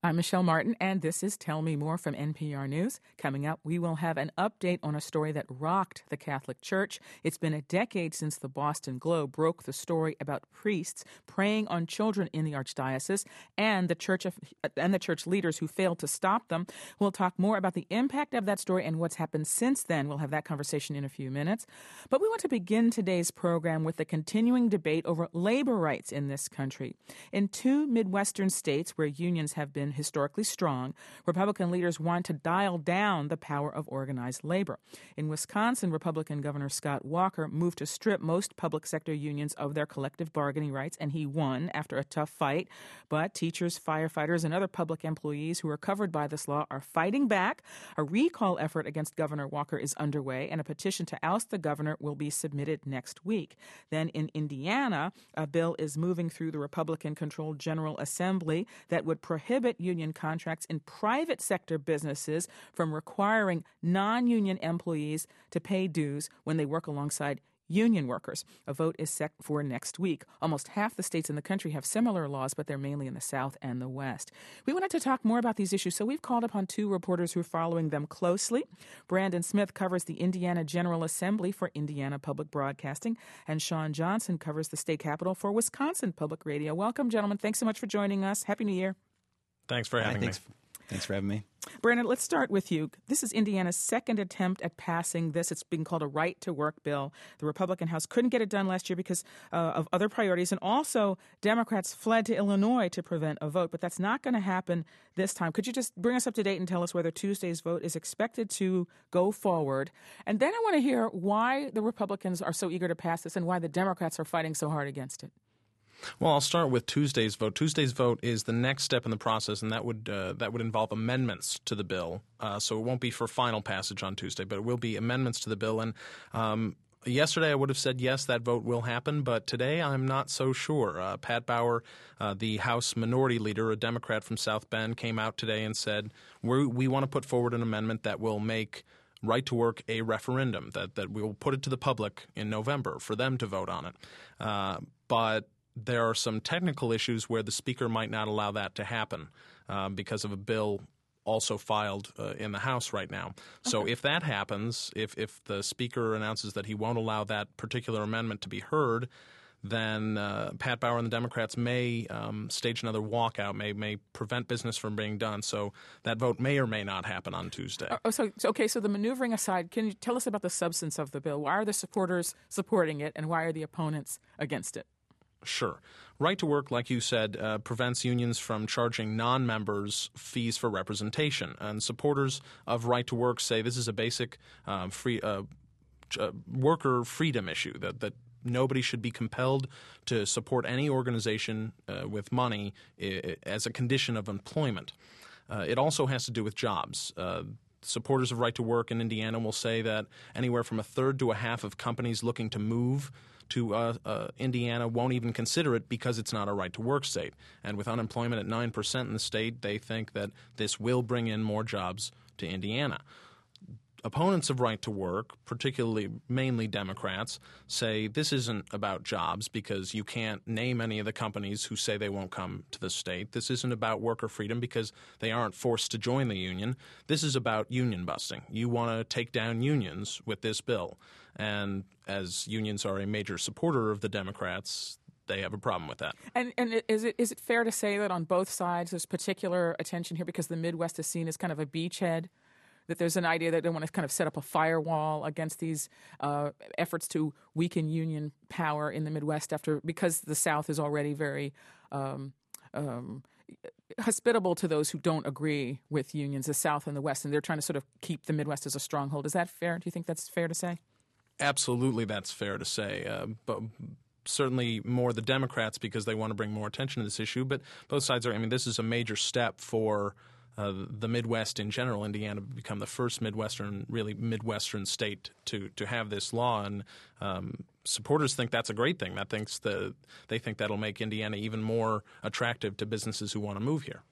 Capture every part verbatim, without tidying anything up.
I'm Michelle Martin, and this is Tell Me More from N P R News. Coming up, we will have an update on a story that rocked the Catholic Church. It's been a decade since the Boston Globe broke the story about priests preying on children in the Archdiocese and the church of, and the church leaders who failed to stop them. We'll talk more about the impact of that story and what's happened since then. We'll have that conversation in a few minutes. But we want to begin today's program with the continuing debate over labor rights in this country. In two Midwestern states where unions have been historically strong, Republican leaders want to dial down the power of organized labor. In Wisconsin, Republican Governor Scott Walker moved to strip most public sector unions of their collective bargaining rights, and he won after a tough fight. But teachers, firefighters, and other public employees who are covered by this law are fighting back. A recall effort against Governor Walker is underway, and a petition to oust the governor will be submitted next week. Then in Indiana, a bill is moving through the Republican-controlled General Assembly that would prohibit union contracts in private sector businesses from requiring non-union employees to pay dues when they work alongside union workers. A vote is set for next week. Almost half the states in the country have similar laws, but they're mainly in the South and the West. We wanted to talk more about these issues, so we've called upon two reporters who are following them closely. Brandon Smith covers the Indiana General Assembly for Indiana Public Broadcasting, and Sean Johnson covers the state capitol for Wisconsin Public Radio. Welcome, gentlemen. Thanks so much for joining us. Happy New Year. Thanks for having Hi, thanks, me. Thanks for having me. Brandon, let's start with you. This is Indiana's second attempt at passing this. It's being called a right-to-work bill. The Republican House couldn't get it done last year because uh, of other priorities, and also Democrats fled to Illinois to prevent a vote, but that's not going to happen this time. Could you just bring us up to date and tell us whether Tuesday's vote is expected to go forward? And then I want to hear why the Republicans are so eager to pass this and why the Democrats are fighting so hard against it. Well, I'll start with Tuesday's vote. Tuesday's vote is the next step in the process, and that would uh, that would involve amendments to the bill. Uh, so it won't be for final passage on Tuesday, but it will be amendments to the bill. And um, yesterday I would have said yes, that vote will happen, but today I'm not so sure. Uh, Pat Bauer, uh, the House Minority Leader, a Democrat from South Bend, came out today and said we we want to put forward an amendment that will make right to work a referendum, that that we will put it to the public in November for them to vote on it. Uh, but there are some technical issues where the Speaker might not allow that to happen uh, because of a bill also filed uh, in the House right now. So okay. if that happens, if, if the Speaker announces that he won't allow that particular amendment to be heard, then uh, Pat Bauer and the Democrats may um, stage another walkout, may may prevent business from being done. So that vote may or may not happen on Tuesday. Oh, so, so okay. So the maneuvering aside, can you tell us about the substance of the bill? Why are the supporters supporting it, and why are the opponents against it? Sure. Right to work, like you said, uh, prevents unions from charging non-members fees for representation. And supporters of right to work say this is a basic uh, free uh, uh, worker freedom issue, that, that nobody should be compelled to support any organization uh, with money I- as a condition of employment. Uh, it also has to do with jobs. Uh, Supporters of right to work in Indiana will say that anywhere from a third to a half of companies looking to move to uh, uh, Indiana won't even consider it because it's not a right to work state. And with unemployment at nine percent in the state, they think that this will bring in more jobs to Indiana. Opponents of right to work, particularly mainly Democrats, say this isn't about jobs because you can't name any of the companies who say they won't come to the state. This isn't about worker freedom because they aren't forced to join the union. This is about union busting. You want to take down unions with this bill. And as unions are a major supporter of the Democrats, they have a problem with that. And and is it is it fair to say that on both sides there's particular attention here because the Midwest is seen as kind of a beachhead? That there's an idea that they want to kind of set up a firewall against these uh, efforts to weaken union power in the Midwest after because the South is already very um, um, hospitable to those who don't agree with unions, the South and the West, and they're trying to sort of keep the Midwest as a stronghold. Is that fair? Do you think that's fair to say? Absolutely, that's fair to say. Uh, but certainly more the Democrats because they want to bring more attention to this issue. But both sides are – I mean, this is a major step for – Uh, the Midwest in general. Indiana become the first Midwestern, really Midwestern state to to have this law, and um, supporters think that's a great thing. That thinks the they think that'll make Indiana even more attractive to businesses who want to move here.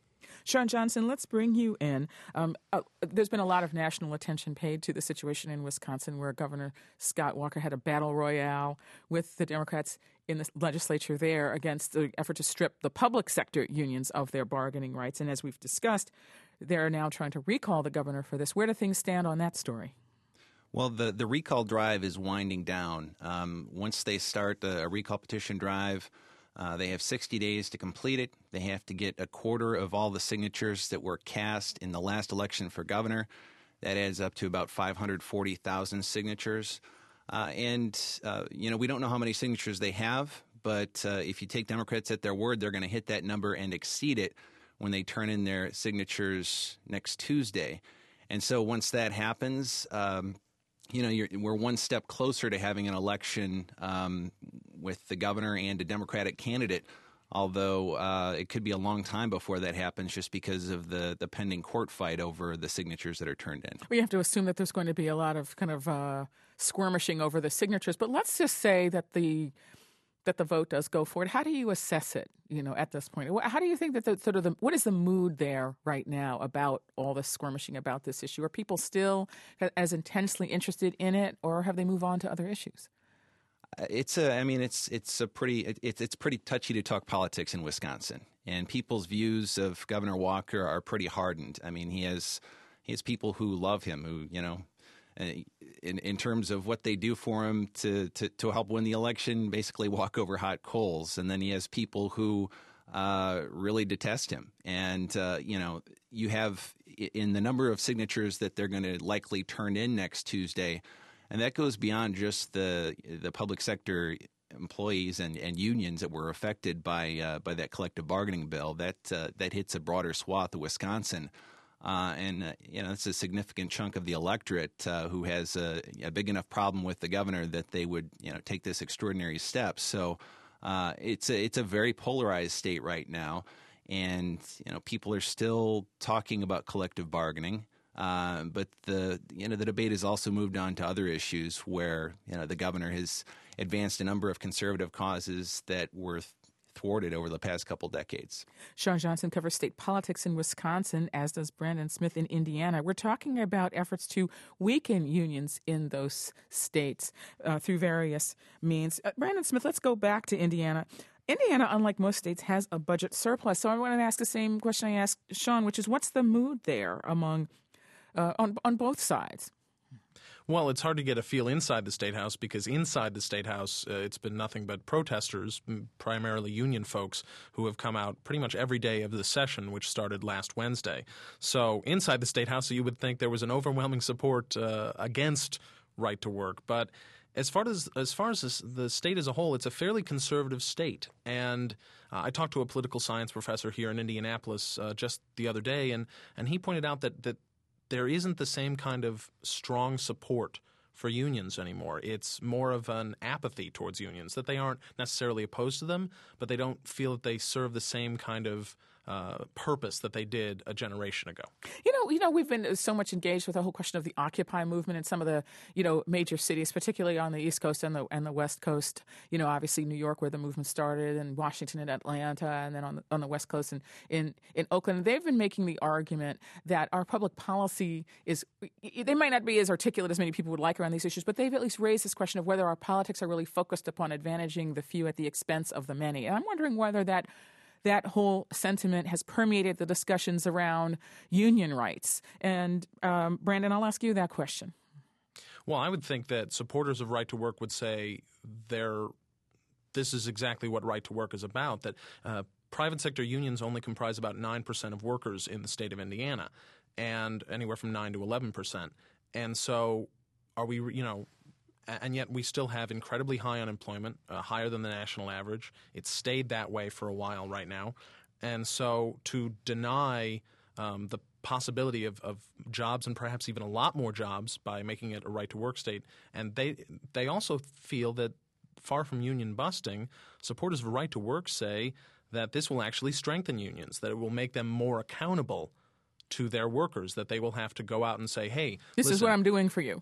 Shawn Johnson, let's bring you in. Um, uh, there's been a lot of national attention paid to the situation in Wisconsin where Governor Scott Walker had a battle royale with the Democrats in the legislature there against the effort to strip the public sector unions of their bargaining rights. And as we've discussed, they're now trying to recall the governor for this. Where do things stand on that story? Well, the, the recall drive is winding down. Um, once they start a, a recall petition drive, uh, they have sixty days to complete it. They have to get a quarter of all the signatures that were cast in the last election for governor. That adds up to about five hundred forty thousand signatures. Uh, and, uh, you know, we don't know how many signatures they have, but uh, if you take Democrats at their word, they're going to hit that number and exceed it when they turn in their signatures next Tuesday. And so once that happens, um, you know, you're, we're one step closer to having an election um, with the governor and a Democratic candidate, although uh, it could be a long time before that happens just because of the, the pending court fight over the signatures that are turned in. We have to assume that there's going to be a lot of kind of uh, skirmishing over the signatures, but let's just say that the that the vote does go forward. How do you assess it, you know, at this point? How do you think that the sort of the, what is the mood there right now about all this skirmishing about this issue? Are people still as intensely interested in it, or have they moved on to other issues? It's a, I mean, it's it's a pretty it, it's pretty touchy to talk politics in Wisconsin, and people's views of Governor Walker are pretty hardened. I mean, he has he has people who love him, who you know, in in terms of what they do for him to to, to help win the election, basically walk over hot coals, and then he has people who uh, really detest him, and uh, you know, you have in the number of signatures that they're going to likely turn in next Tuesday. And that goes beyond just the the public sector employees and, and unions that were affected by uh, by that collective bargaining bill. That uh, that hits a broader swath of Wisconsin, uh, and uh, you know it's a significant chunk of the electorate uh, who has a, a big enough problem with the governor that they would you know take this extraordinary step. So uh, it's a it's a very polarized state right now, and you know people are still talking about collective bargaining. Uh, but the you know the debate has also moved on to other issues where you know the governor has advanced a number of conservative causes that were thwarted over the past couple decades. Shawn Johnson covers state politics in Wisconsin, as does Brandon Smith in Indiana. We're talking about efforts to weaken unions in those states uh, through various means. Uh, Brandon Smith, let's go back to Indiana. Indiana, unlike most states, has a budget surplus. So I want to ask the same question I asked Shawn, which is what's the mood there among Uh, on on both sides? Well, it's hard to get a feel inside the State House because inside the State House, uh, it's been nothing but protesters, primarily union folks, who have come out pretty much every day of the session, which started last Wednesday. So inside the State House, you would think there was an overwhelming support uh, against right to work. But as far as as far as this, the state as a whole, it's a fairly conservative state. And uh, I talked to a political science professor here in Indianapolis uh, just the other day, and, and he pointed out that that there isn't the same kind of strong support for unions anymore. It's more of an apathy towards unions, that they aren't necessarily opposed to them, but they don't feel that they serve the same kind of uh, purpose that they did a generation ago. You know, you know, we've been so much engaged with the whole question of the Occupy movement in some of the, you know, major cities, particularly on the East Coast and the and the West Coast. You know, obviously New York, where the movement started, and Washington and Atlanta, and then on the, on the West Coast and in, in Oakland. They've been making the argument that our public policy is, they might not be as articulate as many people would like around these issues, but they've at least raised this question of whether our politics are really focused upon advantaging the few at the expense of the many. And I'm wondering whether that that whole sentiment has permeated the discussions around union rights. And um, Brandon, I'll ask you that question. Well, I would think that supporters of right to work would say they're, this is exactly what right to work is about, that uh, private sector unions only comprise about nine percent of workers in the state of Indiana, and anywhere from nine to eleven percent. And so are we, you know, and yet we still have incredibly high unemployment, uh, higher than the national average. It's stayed that way for a while right now. And so to deny um, the possibility of, of jobs, and perhaps even a lot more jobs, by making it a right-to-work state, and they they also feel that, far from union busting, supporters of right-to-work say that this will actually strengthen unions, that it will make them more accountable to their workers, that they will have to go out and say, hey, this listen, is what I'm doing for you.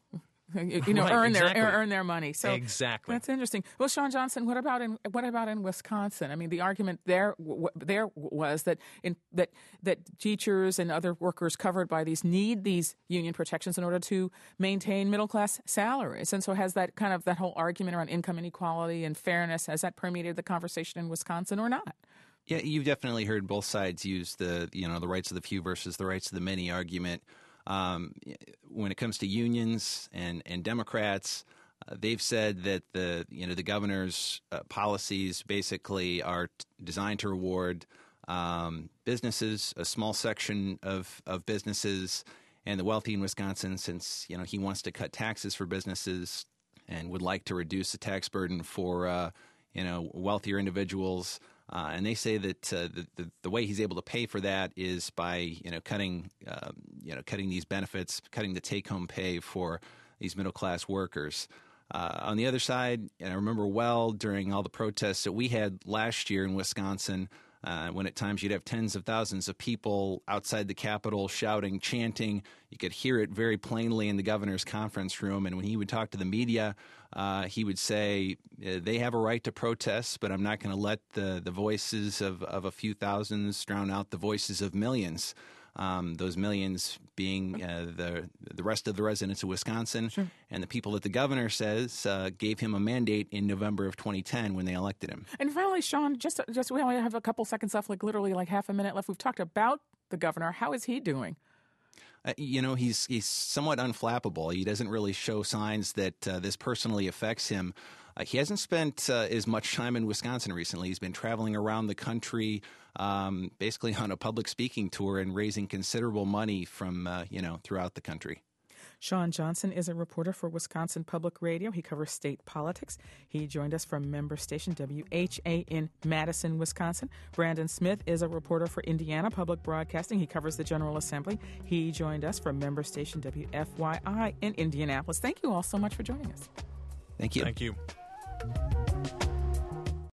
you know, Right, earn exactly. their earn their money. So Exactly. that's interesting. Well, Sean Johnson, what about in what about in Wisconsin? I mean, the argument there w- there was that in that that teachers and other workers covered by these need these union protections in order to maintain middle class salaries. And so, has that kind of that whole argument around income inequality and fairness, has that permeated the conversation in Wisconsin or not? Yeah, you've definitely heard both sides use the you know the rights of the few versus the rights of the many argument. Um, when it comes to unions and and Democrats, uh, they've said that the you know the governor's uh, policies basically are t- designed to reward um, businesses, a small section of of businesses, and the wealthy in Wisconsin, since you know he wants to cut taxes for businesses and would like to reduce the tax burden for uh, you know wealthier individuals. Uh, and they say that uh, the, the the way he's able to pay for that is by you know cutting uh, you know cutting these benefits, cutting the take home pay for these middle class workers. Uh, on the other side, and I remember well during all the protests that we had last year in Wisconsin, uh, when at times you'd have tens of thousands of people outside the Capitol shouting, chanting. You could hear it very plainly in the governor's conference room. And when he would talk to the media, uh, he would say, they have a right to protest, but I'm not going to let the, the voices of, of a few thousands drown out the voices of millions. Um, those millions being uh, the the rest of the residents of Wisconsin, sure. And the people that the governor says uh, gave him a mandate in November of twenty ten when they elected him. And finally, Sean, just just we only have a couple seconds left, like literally like half a minute left. We've talked about the governor. How is he doing? Uh, you know, he's he's somewhat unflappable. He doesn't really show signs that uh, this personally affects him. Uh, he hasn't spent uh, as much time in Wisconsin recently. He's been traveling around the country, um, basically on a public speaking tour and raising considerable money from, uh, you know, throughout the country. Sean Johnson is a reporter for Wisconsin Public Radio. He covers state politics. He joined us from member station W H A in Madison, Wisconsin. Brandon Smith is a reporter for Indiana Public Broadcasting. He covers the General Assembly. He joined us from member station W F Y I in Indianapolis. Thank you all so much for joining us. Thank you. Thank you.